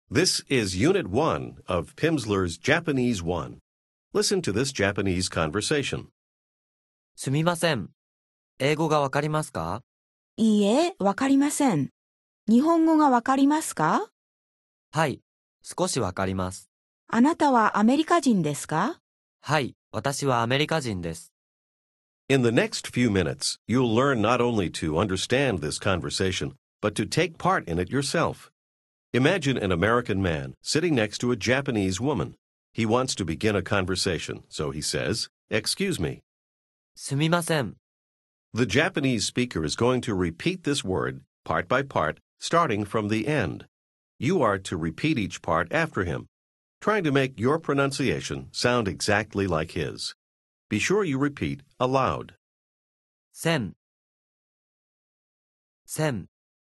This is Unit 1 of Pimsleur's Japanese 1. Listen to this Japanese conversation. すみません。英語がわかりますか？ いいえ、わかりません。日本語がわかりますか？ はい、少しわかります。 あなたはアメリカ人ですか？ はい、私はアメリカ人です。 In the next few minutes, you'll learn not only to understand this conversation, but to take part in it yourself. Imagine an American man sitting next to a Japanese woman. He wants to begin a conversation, so he says, "Excuse me." すみません。 The Japanese speaker is going to repeat this word, part by part, starting from the end. You are to repeat each part after him, trying to make your pronunciation sound exactly like his. Be sure you repeat aloud. せん。せん。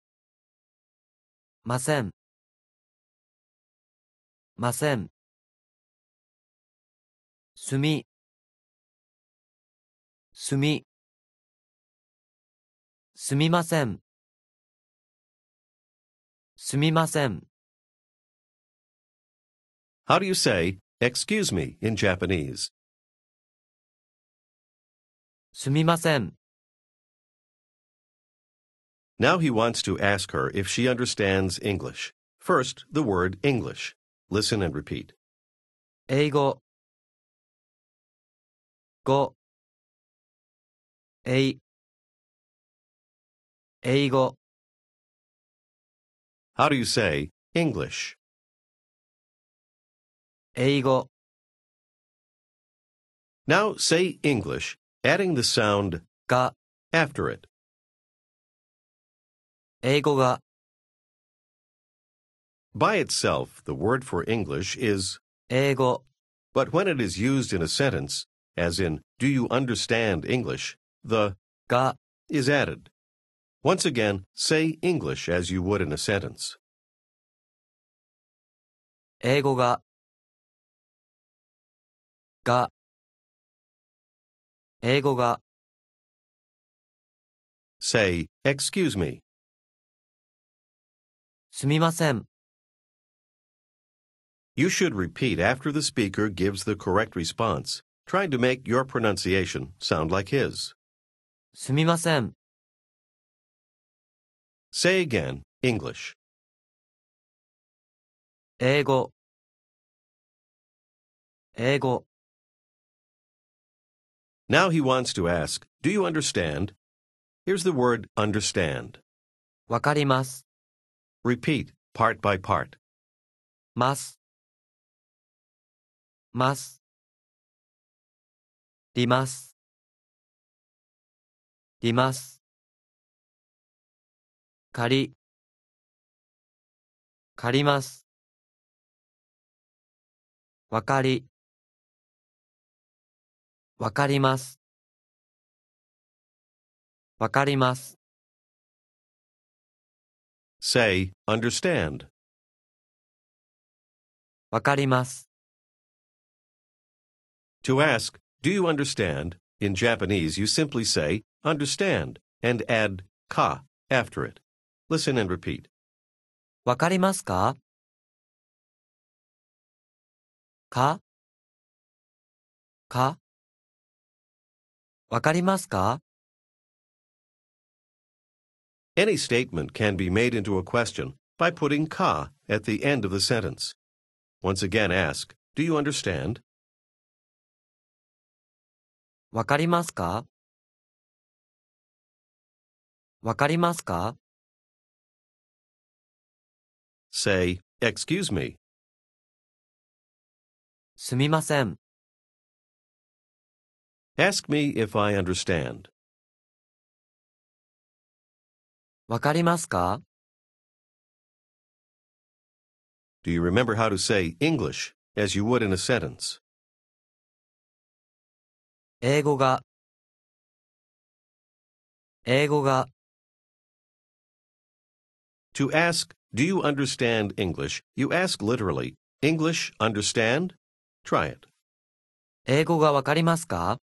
ません。ません。すみ。すみ。すみません。すみません。 How do you say, "Excuse me" in Japanese? すみません。 Now he wants to ask her if she understands English. First, the word English. Listen and repeat. 英語。語。英語。 How do you say English? 英語。 Now say English, adding the sound が。 after it. 英語が。 By itself, the word for English is 英語。 but when it is used in a sentence, as in, "Do you understand English?" the が。 is added. Once again, say English as you would in a sentence. 英語が。が。英語が。 Say, "Excuse me." すみません。 You should repeat after the speaker gives the correct response, trying to make your pronunciation sound like his. すみません。 Say again, English. 英語。英語。 Now he wants to ask, "Do you understand?" Here's the word understand. わかります。 Repeat, part by part. ます。ます。ります。ります。借り。借ります。わかり。わかります。わかります。 Say, understand. わかります。 To ask, "Do you understand?" in Japanese, you simply say, "Understand," and add ka after it. Listen and repeat. わかりますか？か？か？わかりますか？ Any statement can be made into a question by putting ka at the end of the sentence. Once again, ask, "Do you understand?" わかりますか？わかりますか？ Say, "Excuse me." すみません。 Ask me if I understand. わかりますか？ Do you remember how to say English as you would in a sentence? 英語が。英語が。 To ask, "Do you understand English?" you ask literally, "English understand?" Try it. 英語がわかりますか？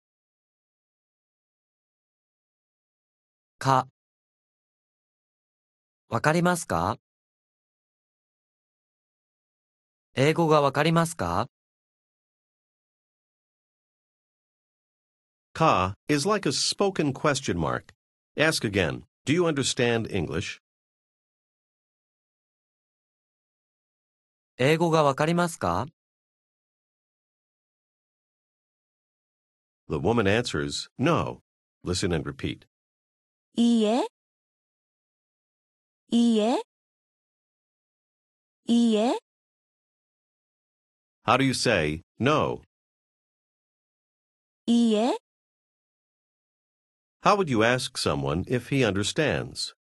か。わかりますか？ 英語がわかりますか？ Ka is like a spoken question mark. Ask again. Do you understand English? 英語がわかりますか？ The woman answers, no. Listen and repeat. いいえ、いいえ、いいえ、 How do you say no? いいえ、 How would you ask someone if he understands?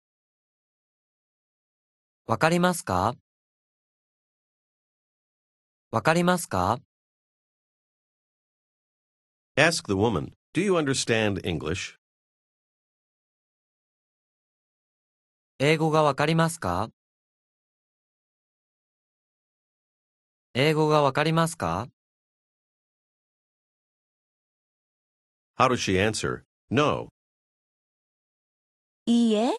わかりますか？わかりますか？ Ask the woman, do you understand English? 英語がわかりますか？英語がわかりますか？ How does she answer? No. いいえ、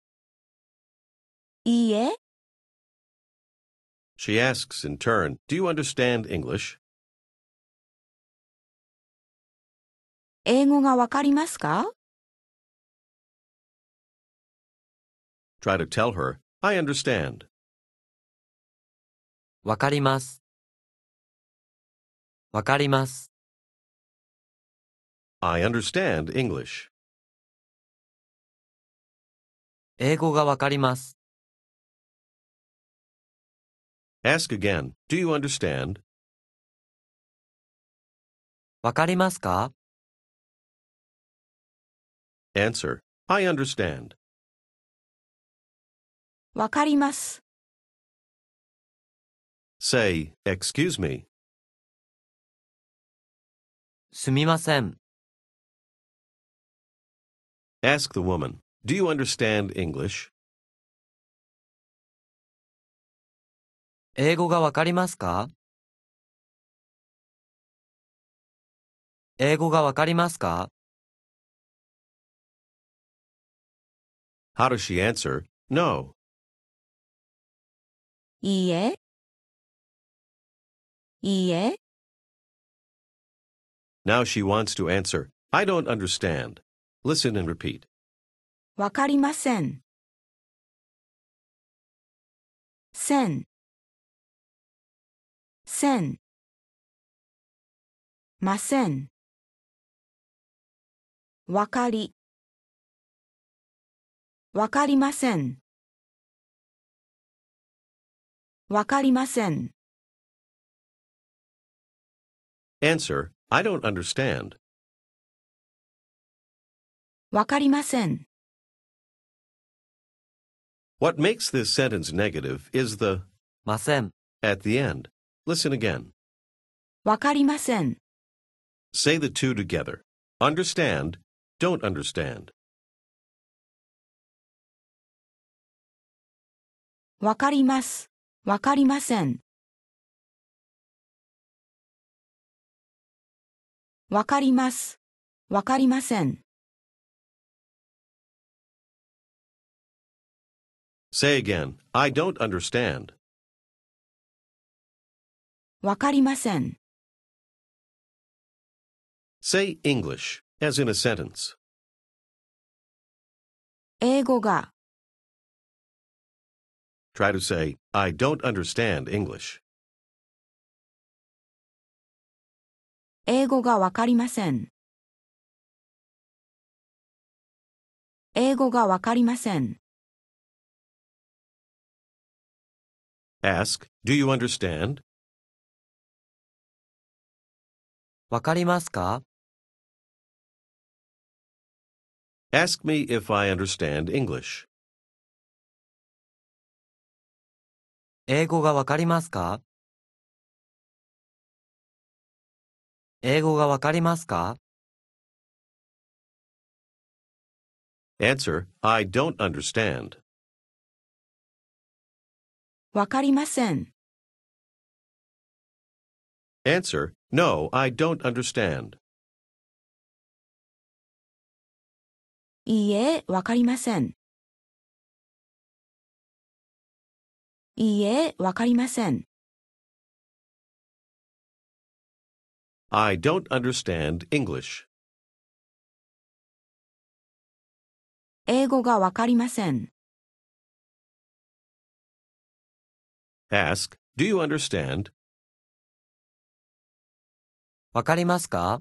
いいえ、 She asks in turn, do you understand English? 英語がわかりますか？ Try to tell her, I understand. わかります。わかります。 I understand English. 英語がわかります。 Ask again, do you understand? わかりますか？ Answer, I understand. わかります。 Say, excuse me. すみません。 Ask the woman, do you understand English? 英語がわかりますか？英語がわかりますか？ How does she answer? No. いいえ、いいえ、 Now she wants to answer, I don't understand. Listen and repeat. わかりません。せん、せん、ません。わかり、わかりません。わかりません。 Answer, I don't understand. わかりません。 What makes this sentence negative is the ません。 at the end. Listen again. わかりません。 Say the two together. Understand, don't understand. わかります。わかりません。わかります。わかりません。 Say again, I don't understand. わかりません。 Say English, as in a sentence. 英語が、 Try to say, I don't understand English. 英語がわかりません。英語がわかりません。 Ask, do you understand? わかりますか？ Ask me if I understand English. 英語がわかりますか？英語がわかりますか？ Answer, I don't understand. わかりません。 Answer, no, I don't understand. いいえ、わかりません。いいえ、わかりません。 I don't understand English. 英語がわかりません。 Ask, do you understand? わかりますか？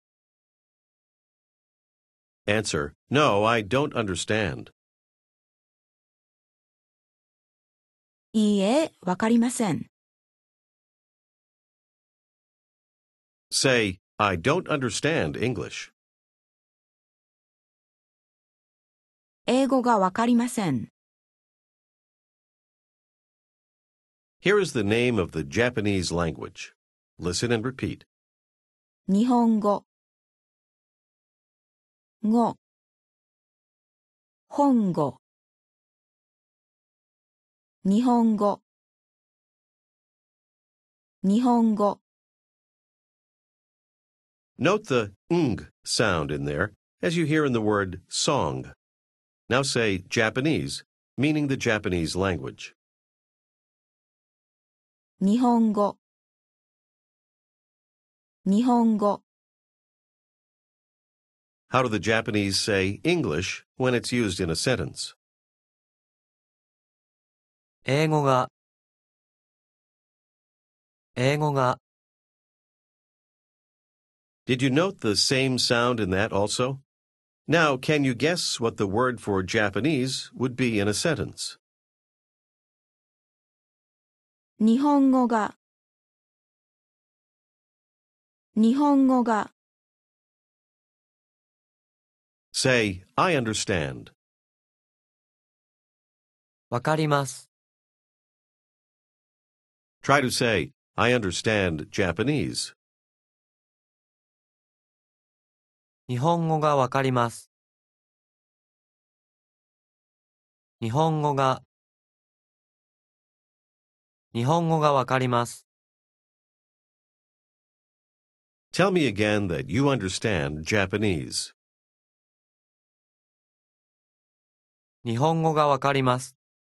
Answer, no, I don't understand. いいえ、わかりません。 Say, I don't understand English. 英語がわかりません。 Here is the name of the Japanese language. Listen and repeat. 日本語、語、本語、日本語、日本語。 Note the ng sound in there, as you hear in the word song. Now say Japanese, meaning the Japanese language. 日本語、日本語。 How do the Japanese say English when it's used in a sentence? 英語が、英語が、 Did you note the same sound in that also? Now, can you guess what the word for Japanese would be in a sentence? 日本語が、日本語が。 Say, I understand. わかります。 Try to say, I understand Japanese. 日本語がわかります。日本語が、日本語がわかります。 Tell me again that you understand Japanese. 日本語がわかります。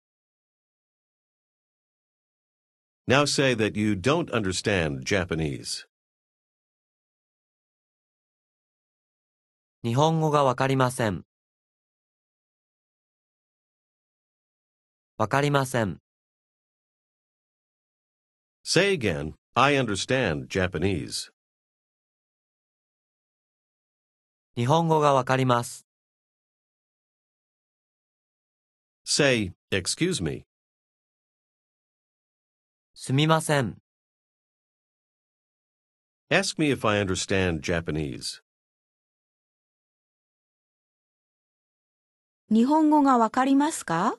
Now say that you don't understand Japanese. 日本語がわかりません。わかりません。 Say again, I understand Japanese. 日本語がわかります。 Say, excuse me. すみません。 Ask me if I understand Japanese. 日本語がわかりますか？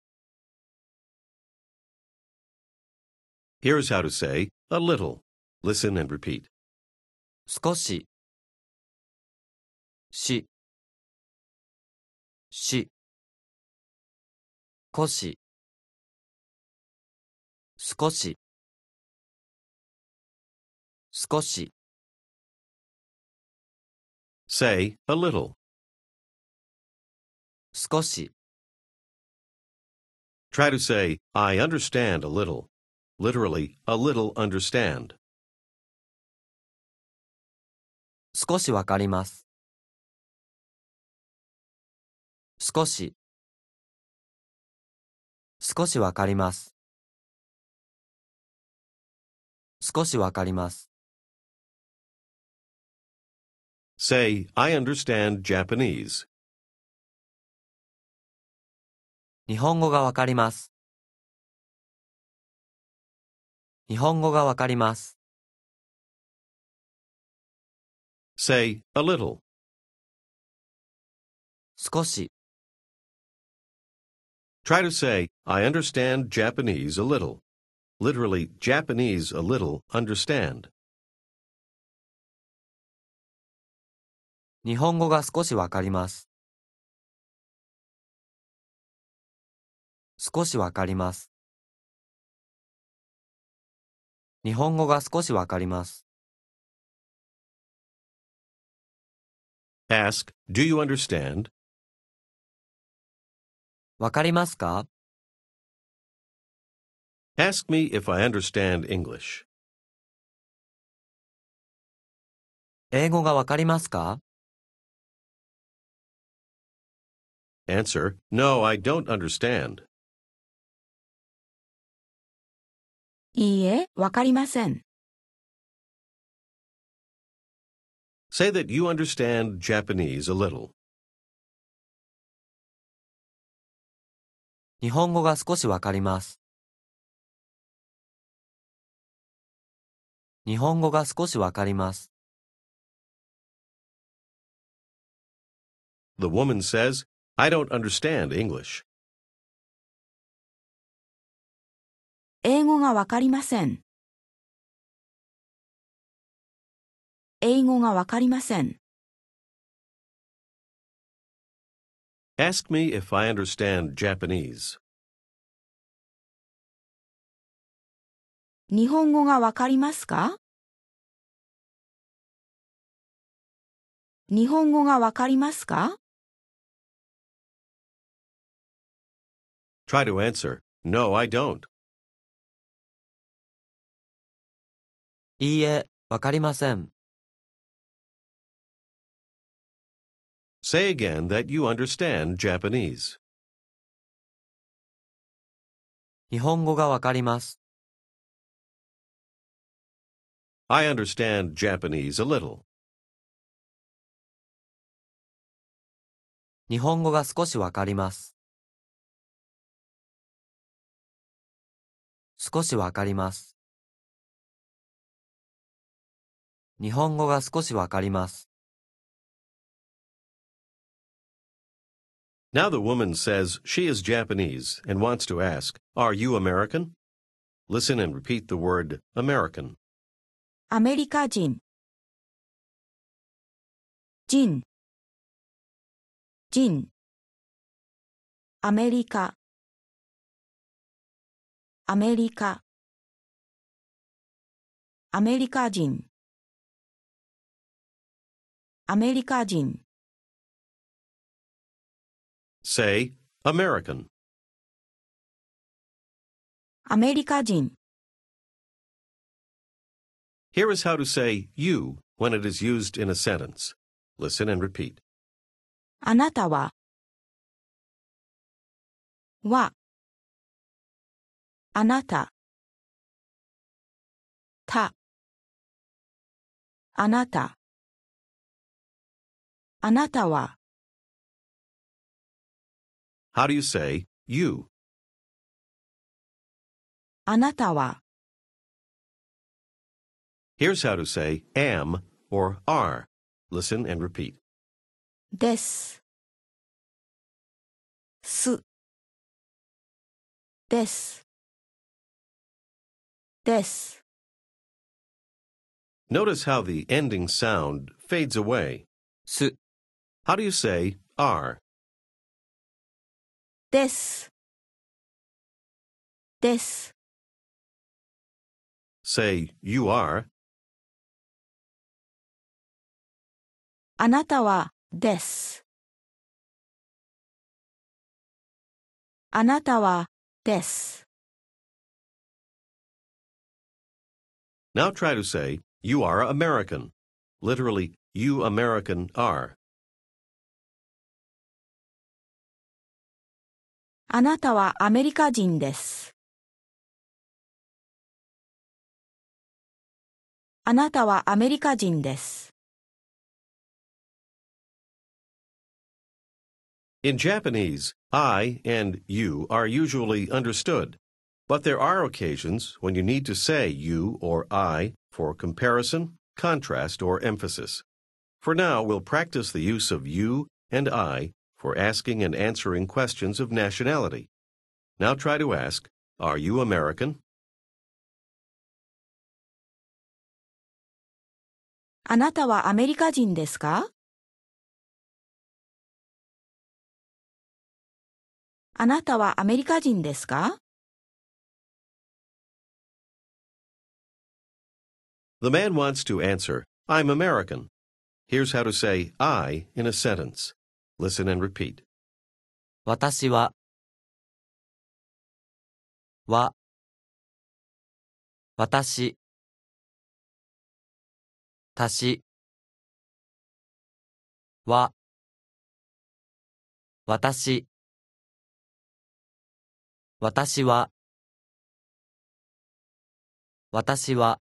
Here's how to say a little. Listen and repeat. 少し、し、し、少し、少し、少し。 Say a little. 少し、 Try to say, I understand a little. Literally, a little understand. 少しわかります。少し、少しわかります。少しわかります。 Say, I understand Japanese. 日本語がわかります。日本語がわかります。 Say a little. 少し、 Try to say, I understand Japanese a little. Literally, Japanese a little understand. 日本語が少しわかります。少しわかります。日本語が少しわかります。 Ask, do you understand? わかりますか？ Ask me if I understand English. 英語がわかりますか？ Answer, No, I don't understand. いいえ、わかりません。 Say that you understand Japanese a little. 日本語が少しわかります。日本語が少しわかります。 The woman says, I don't understand English. 英語がわかりません。英語がわかりません。 Ask me if I understand Japanese. 日本語がわかりますか？日本語がわかりますか？ Try to answer, No, I don't. いいえ、わかりません。 Say again that you understand Japanese. 日本語がわかります。 I understand Japanese a little. 日本語が少しわかります。少しわかります。日本語が少しわかります。 Now the woman says she is Japanese and wants to ask, Are you American? Listen and repeat the word American. アメリカ人。人。人。アメリカ。アメリカ。アメリカ人。アメリカ人。 Say, American. アメリカ人。 Here is how to say you when it is used in a sentence. Listen and repeat. あなたは。は。あなた。た。あなた。あなたは。 How do you say you? あなたは。 Here's how to say am or are. Listen and repeat. です。す。です。です。 Notice how the ending sound fades away. す。 How do you say are? です。です。 Say you are. あなたはです。あなたはです。 Now try to say you are American. Literally, you American are. あなたはアメリカ人です。あなたはアメリカ人です。 In Japanese, I and you are usually understood, but there are occasions when you need to say you or I for comparison, contrast, or emphasis. For now, we'll practice the use of you and I for asking and answering questions of nationality. Now try to ask, Are you American? あなたはアメリカ人ですか？あなたはアメリカ人ですか？ The man wants to answer, I'm American. Here's how to say I in a sentence. Listen and repeat. 私は。は。私。たし。 は、私、私は、私は、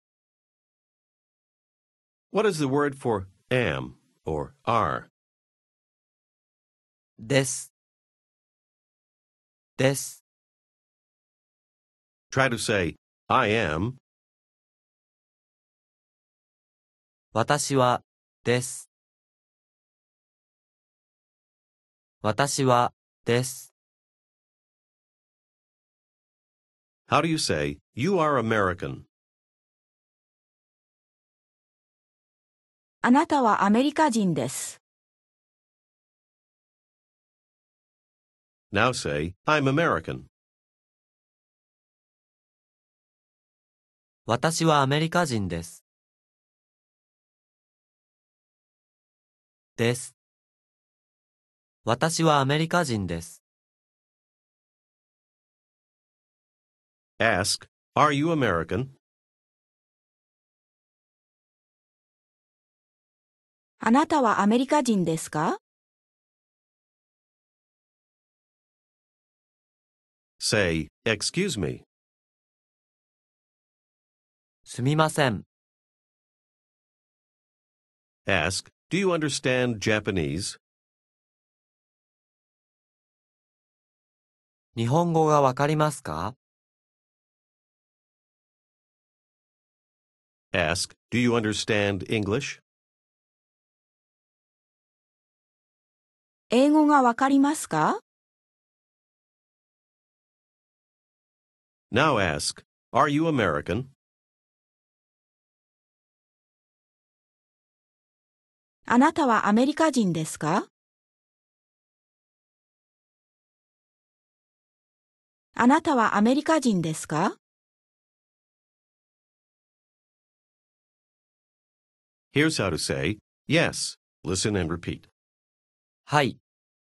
What is the word for am or are? です、です。 Try to say, I am, 私は、です。私は、です。 How do you say, you are American? あなたはアメリカ人です。 Now say, I'm American. 私はアメリカ人です。です。私はアメリカ人です。 Ask, are you American? あなたはアメリカ人ですか？ Say, excuse me. すみません。 Ask, do you understand Japanese? 日本語がわかりますか？ Ask, do you understand English? 英語がわかりますか？ Now ask, are you American? あなたはアメリカ人ですか？あなたはアメリカ人ですか？ Here's how to say, yes. Listen and repeat. はい。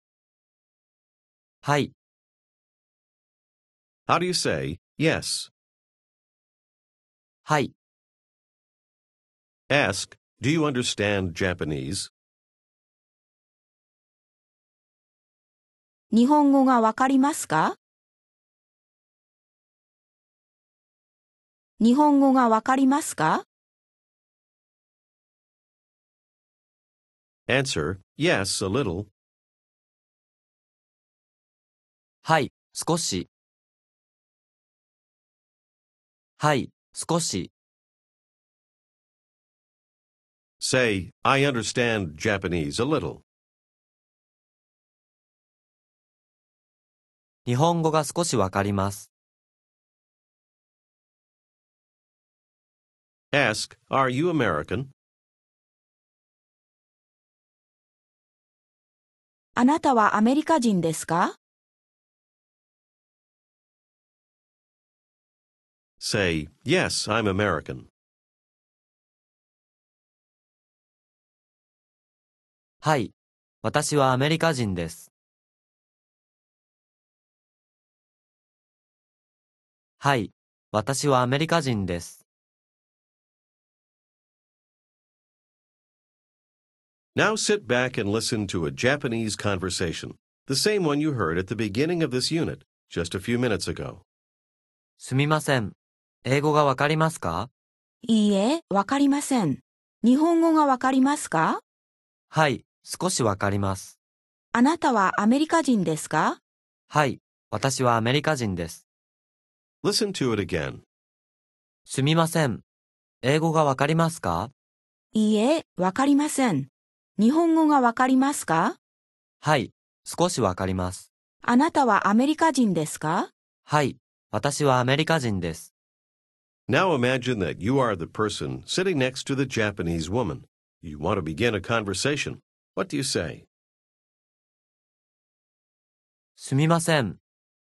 はい。 How do you say, yes? はい。 Ask, do you understand Japanese? 日本語がわかりますか？日本語がわかりますか？ Answer, yes, a little. はい。少し。はい。少し。 Say, I understand Japanese a little. 日本語が少しわかります。 Ask, are you American? あなたはアメリカ人ですか？ Say, yes, I'm American. はい。私はアメリカ人です。はい。私はアメリカ人です。 Now sit back and listen to a Japanese conversation, the same one you heard at the beginning of this unit, just a few minutes ago. すみません。英語がわかりますか？ いいえ、わかりません。日本語がわかりますか？ はい。少しわかります。 あなたはアメリカ人ですか？ はい。私はアメリカ人です。 Listen to it again. すみません。英語がわかりますか？ いいえ、わかりません。日本語がわかりますか？ はい。少しわかります。 あなたはアメリカ人ですか？ はい。私はアメリカ人です。 Now imagine that you are the person sitting next to the Japanese woman. You want to begin a conversation. What do you say? すみません。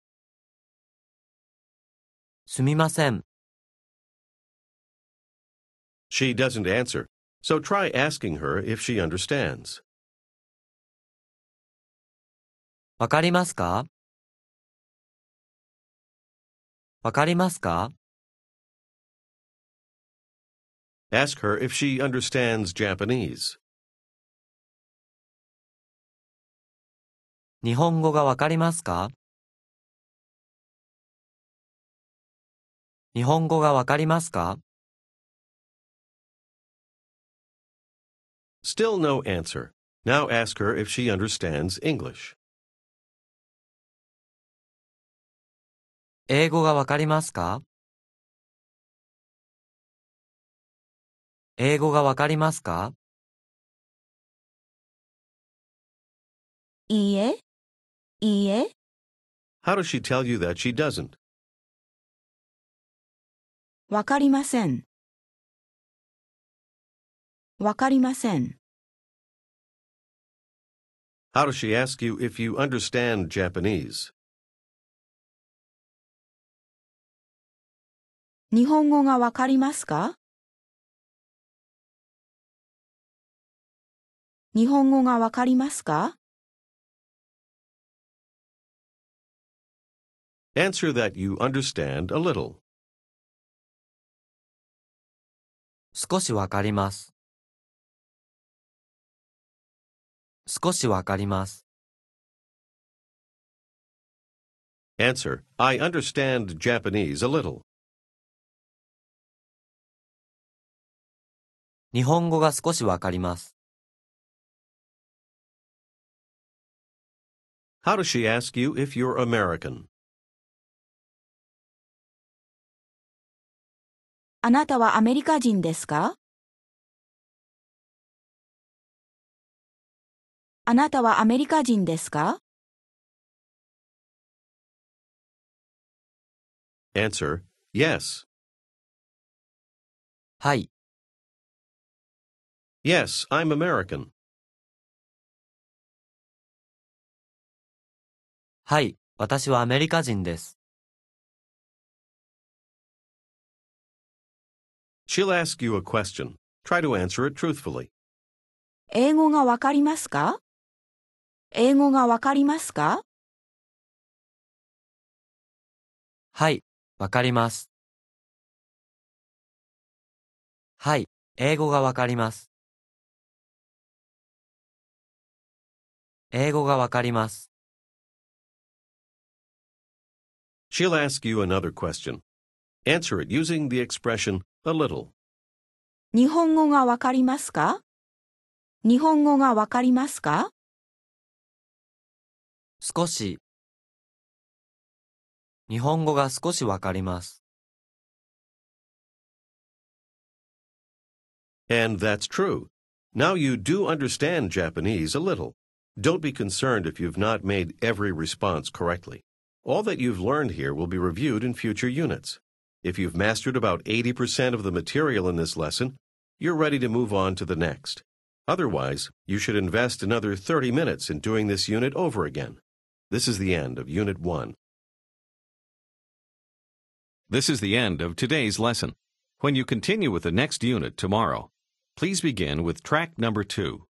すみません。 She doesn't answer, so try asking her if she understands. わかりますか？わかりますか？ Ask her if she understands Japanese. 日本語がわかりますか？日本語がわかりますか？ Still no answer. Now ask her if she understands English. 英語がわかりますか？英語がわかりますか？ いいえ、いいえ、 How does she tell you that she doesn't? わかりません。わかりません。 How does she ask you if you understand Japanese? 日本語がわかりますか？日本語がわかりますか？ Answer that you understand a little. 少しわかります。少しわかります。 Answer, I understand Japanese a little. 日本語が少しわかります。 How does she ask you if you're American? あなたはアメリカ人ですか？あなたはアメリカ人ですか？ Answer, yes. はい。 Yes, I'm American. はい。私はアメリカ人です。 She'll ask you a question. Try to answer it truthfully. 英語がわかりますか？英語がわかりますか？ はい。わかります。はい。英語がわかります。英語がわかります。 She'll ask you another question. Answer it using the expression a little. 日本語がわかりますか？日本語がわかりますか？ 少し。日本語が少しわかります。 And that's true. Now you do understand Japanese a little. Don't be concerned if you've not made every response correctly. All that you've learned here will be reviewed in future units. If you've mastered about 80% of the material in this lesson, you're ready to move on to the next. Otherwise, you should invest another 30 minutes in doing this unit over again. This is the end of Unit 1. This is the end of today's lesson. When you continue with the next unit tomorrow, please begin with track number 2.